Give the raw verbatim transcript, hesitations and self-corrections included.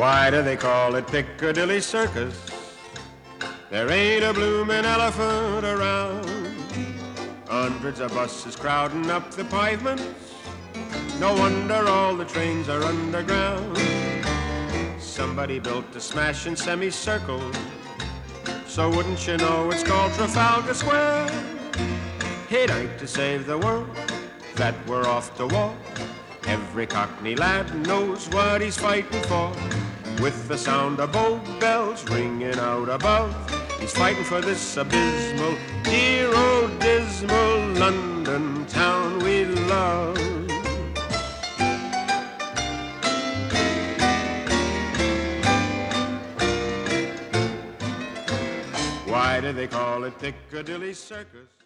Why do they call it Piccadilly Circus? There ain't a bloomin' elephant around. Hundreds of buses crowding up the pavements. No wonder all the trains are underground. Somebody built a smashing semicircle, so wouldn't you know it's called Trafalgar Square. It ain't to save the world that we're off to war. Every Cockney lad knows what he's fighting for. With the sound of boat bells ringing out above, he's fighting for this abysmal, dear old dismal London town we love. Why do they call it Piccadilly Circus?